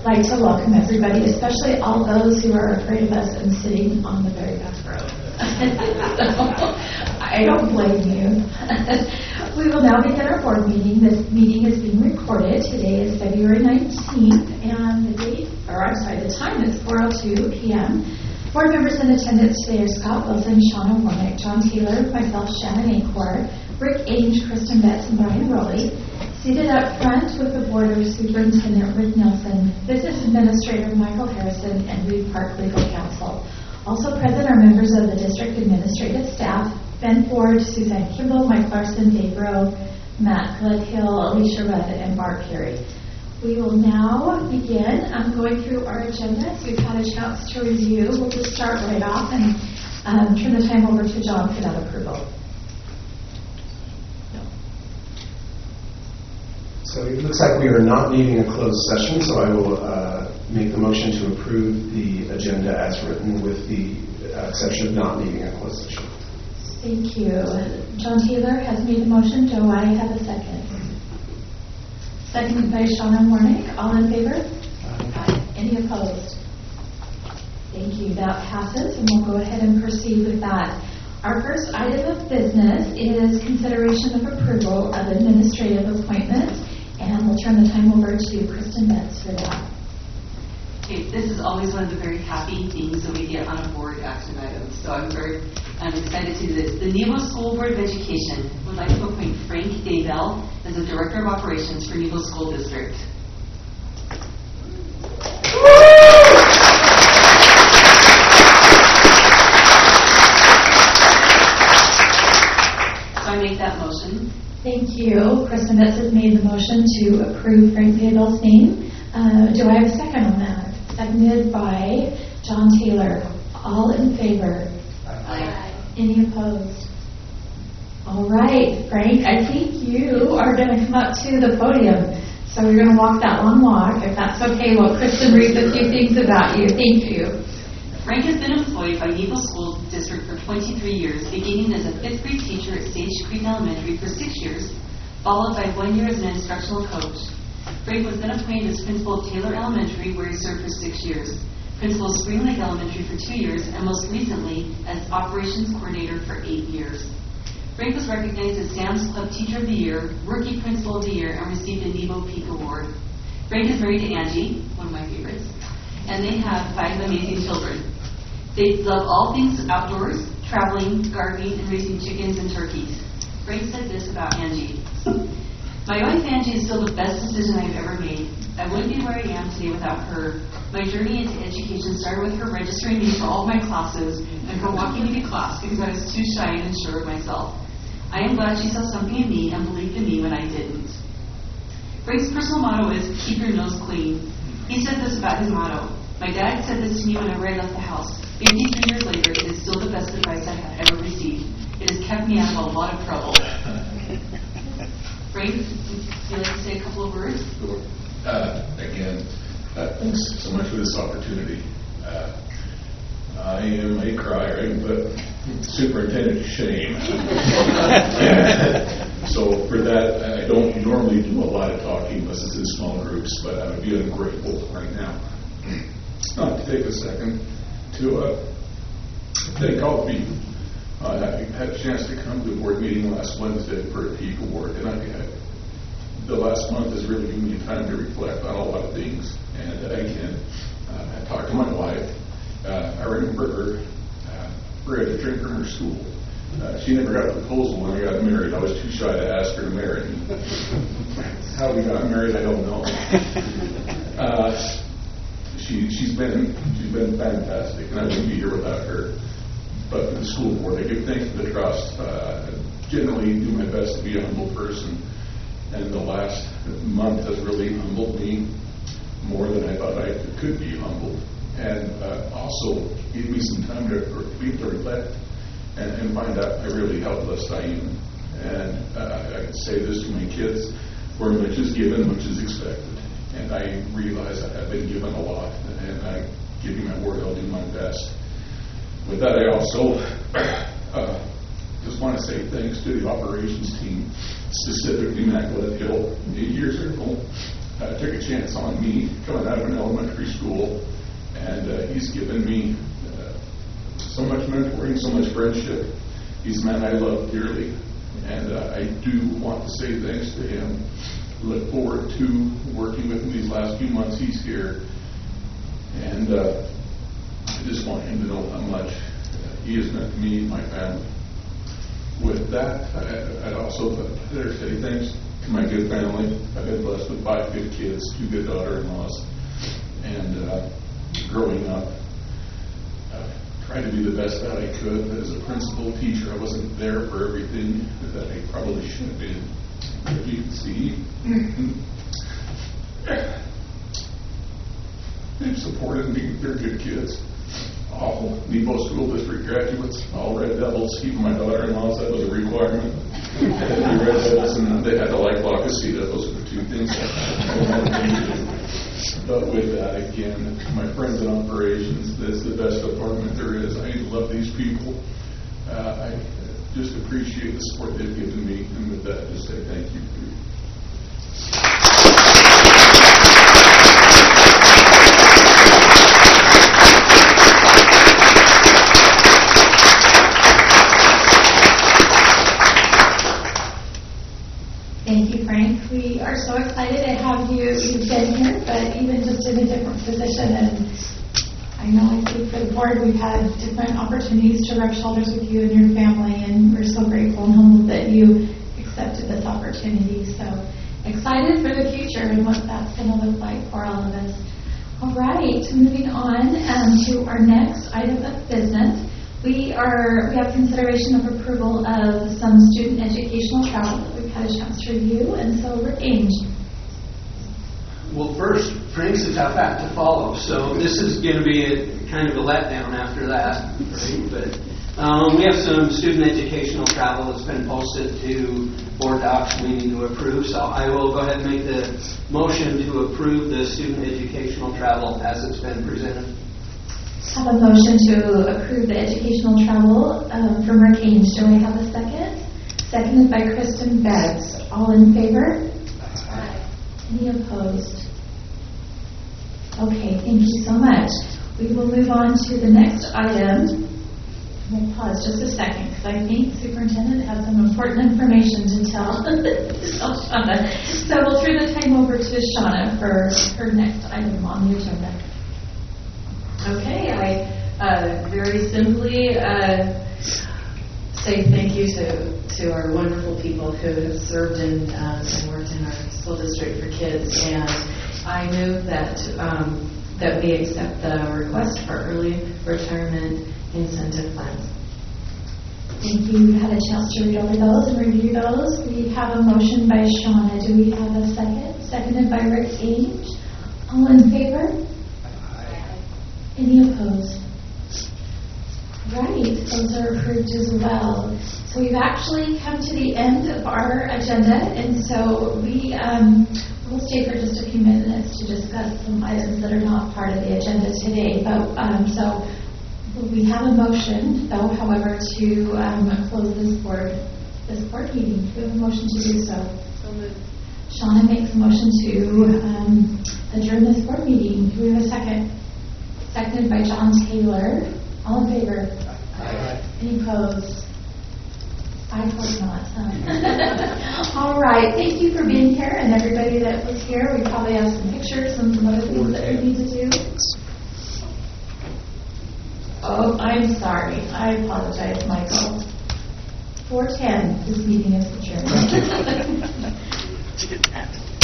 like to welcome everybody, especially all those who are afraid of us and sitting on the very back row. So, I don't blame you. We will now begin our board meeting. This meeting is being recorded. Today is February 19th, and the time is 4:02 p.m. Board members in attendance today are Scott Wilson, Shauna Warnick, John Taylor, myself, Shannon Acor, Rick Ainge, Kristen Betts, and Brian Rowley. Seated up front with the board are Superintendent Rick Nelson, Business Administrator Michael Harrison, and Reed Park Legal Counsel. Also present are members of the district administrative staff, Ben Ford, Suzanne Kimball, Mike Larson, Dave Rowe, Matt Gledhill, Alicia Rudd, and Mark Perry. We will now begin going through our agenda. So we've had a chance to review. We'll just start right off and turn the time over to John for that approval. So it looks like we are not needing a closed session, so I will make the motion to approve the agenda as written with the exception of not needing a closed session. Thank you. John Taylor has made the motion. Do I have a second? Seconded by Shauna Warnick. All in favor? Aye. Any opposed? Thank you. That passes, and we'll go ahead and proceed with that. Our first item of business is consideration of approval of administrative appointments, and we'll turn the time over to Kristen Betts for that. Okay, this is always one of the very happy things that we get on a board action item, so I'm excited to do this. The Nebo School Board of Education would like to appoint Frank Daybell as the Director of Operations for Nebo School District. So I make that motion. Thank you. Kristen Betts has made the motion to approve Frank Daybell's name. Do I have a second on that? Seconded by John Taylor. All in favor? Aye. Any opposed? All right, Frank, I think you are going to come up to the podium. So we're going to walk that long walk. If that's okay, well, Kristen reads a few things about you. Thank you. Frank has been employed by Nebo School District for 23 years, beginning as a 5th grade teacher at Sage Creek Elementary for 6 years, followed by 1 year as an instructional coach. Frank was then appointed as principal of Taylor Elementary, where he served for 6 years, principal of Spring Lake Elementary for 2 years, and most recently as operations coordinator for 8 years. Frank was recognized as Sam's Club Teacher of the Year, Rookie Principal of the Year, and received a Nebo Peak Award. Frank is married to Angie, one of my favorites, and they have 5 amazing children. They love all things outdoors, traveling, gardening, and raising chickens and turkeys. Frank said this about Angie. My wife Angie is still the best decision I've ever made. I wouldn't be where I am today without her. My journey into education started with her registering me for all of my classes and her walking me to class because I was too shy and unsure of myself. I am glad she saw something in me and believed in me when I didn't. Frank's personal motto is, keep your nose clean. He said this about his motto. My dad said this to me whenever I left the house. 53 years later, it is still the best advice I have ever received. It has kept me out of a lot of trouble. Frank, would you like to say a couple of words? Sure. Again, thanks so much for this opportunity. I am a crier, but superintendent shame. So for that, I don't normally do a lot of talking unless it's in small groups, but I'm feeling grateful right now. Not to take a second to thank all of you. I had a chance to come to the board meeting last Wednesday for a Peak Award, and the last month has really given me time to reflect on a lot of things. And again, I talked to my wife. I remember her. We had a drink from her school. She never got a proposal when I got married. I was too shy to ask her to marry me. How we got married, I don't know. She's been fantastic, and I wouldn't be here without her. But for the school board, I give thanks for the trust. Generally, do my best to be a humble person, and the last month has really humbled me more than I thought I could be humbled, and also gave me some time to reflect and find out I really how blessed I am. And I can say this to my kids: where much is given, much is expected. And I realize I have been given a lot, and I give you my word, I'll do my best. With that, I also just want to say thanks to the operations team, specifically Matt Gledhill, 8 years ago. took a chance on me coming out of an elementary school, and he's given me so much mentoring, so much friendship. He's a man I love dearly, and I do want to say thanks to him. Look forward to working with him these last few months he's here, and I just want him to know how much he has meant to me and my family. With that, I'd also better say thanks to my good family. I've been blessed with 5 good kids, 2 good daughter-in-laws, and growing up, tried to be the best that I could. But as a principal teacher, I wasn't there for everything that I probably should have been. As you can see, they've supported me. They're good kids. All Nebo School District graduates, all Red Devils. Even my daughter-in-laws, that was a requirement. They had to be Red Devils, and they had to like La Casita. Those are the 2 things. But with that, again, my friends in operations, this is the best department there is. I love these people. I just appreciate the support they've given me, and with that, just say thank you. Thank you, Frank. We are so excited to have you. You've been here, but even just in a different position. And I know I speak for the board, we've had different opportunities to rub shoulders with you and your family, and we're so grateful and humbled that you accepted this opportunity. So excited for the future and what that's going to look like for all of us. All right, moving on to our next item of business. We have consideration of approval of some student educational travel that we've had a chance to review, and so Rick Ainge. Well, first, Frank's a tough act to follow, so this is going to be kind of a letdown after that, right? But we have some student educational travel that's been posted to board docs we need to approve, so I will go ahead and make the motion to approve the student educational travel as it's been presented. I have a motion to approve the educational travel from Rick Ainge. Do I have a second? Seconded by Kristen Beggs. All in favor? Aye. Any opposed? Okay, thank you so much. We will move on to the next item. We'll pause just a second because I think the superintendent has some important information to tell Shauna. So we'll turn the time over to Shauna for her next item on the agenda. Okay, I very simply say thank you to our wonderful people who have served and worked in our school district for kids, and I move that we accept the request for early retirement incentive plans. Thank you. We had a chance to read over those and review those. We have a motion by Shauna. Do we have a second? Seconded by Rick Ainge. All in favor? Any opposed? Right, those are approved as well. So we've actually come to the end of our agenda, and so we'll stay for just a few minutes to discuss some items that are not part of the agenda today. But so we have a motion, though, however, to close this board meeting. Do we have a motion to do so? So moved. Shauna makes a motion to adjourn this board meeting. Do we have a second? Seconded by John Taylor. All in favor? Aye. Any opposed? I hope not. All right. Thank you for being here, and everybody that was here. We probably have some pictures and some other things that we need to do. Oh, I'm sorry. I apologize, Michael. 4:10. This meeting is adjourned. Thank you.